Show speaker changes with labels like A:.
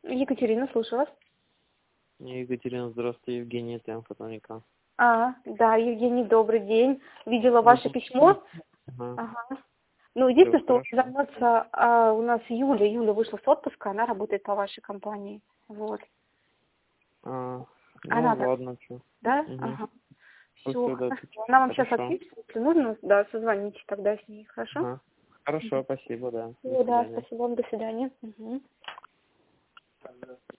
A: Екатерина, слушаю вас.
B: Екатерина, здравствуйте, Евгений, это фотоника.
A: Да, Евгений, добрый день. Видела ваше письмо. Ага. Ну, единственное, что займется у нас Юля. Юля вышла с отпуска, она работает по вашей компании. Вот. Она
B: ладно, что.
A: Да? Ага. Все, хорошо. Она вам сейчас отпишет, если нужно, да, созвоните тогда с ней, хорошо?
B: Хорошо, спасибо, да.
A: Да, спасибо вам, до свидания.